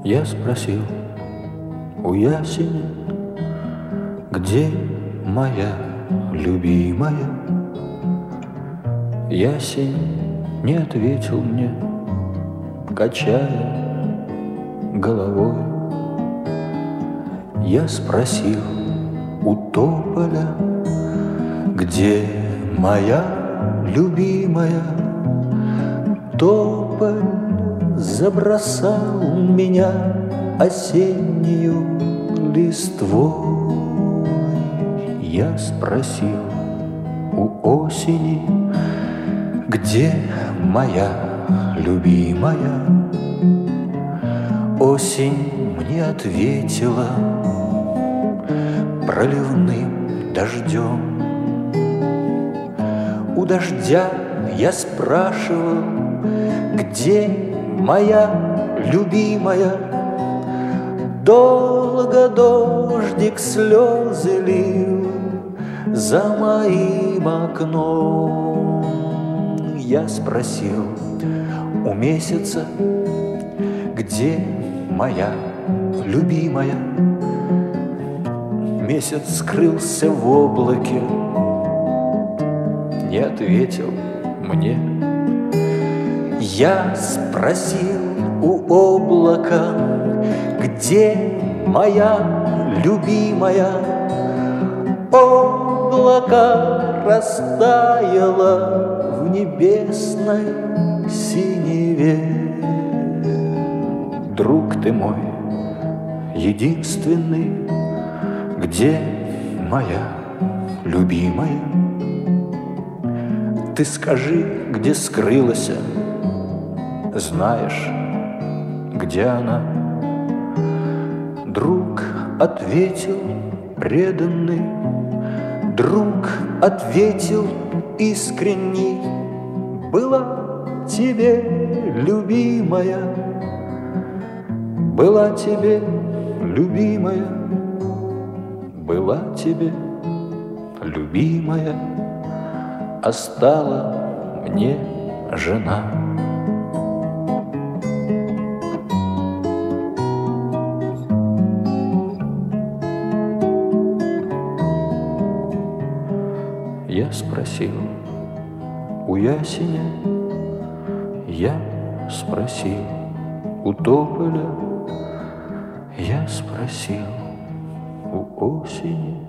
Я спросил у ясеня, где моя любимая? Ясень не ответил мне, качая головой. Я спросил у тополя, где моя любимая? Тополь забросал меня осеннюю листвой. Я спросил у осени, где моя любимая? Осень мне ответила проливным дождем. У дождя я спрашивал, где моя любимая? Долго дождик слезы лил за моим окном. Я спросил у месяца, где моя любимая? Месяц скрылся в облаке, не ответил мне. Я спросил у облака, где моя любимая? Облако растаяло в небесной синеве. Друг ты мой единственный, где моя любимая? Ты скажи, где скрылась, знаешь, где она? Друг ответил преданный, друг ответил искренний: была тебе любимая, была тебе любимая, была тебе любимая, а стала мне жена. Я спросил у ясеня, я спросил у тополя, я спросил у осени.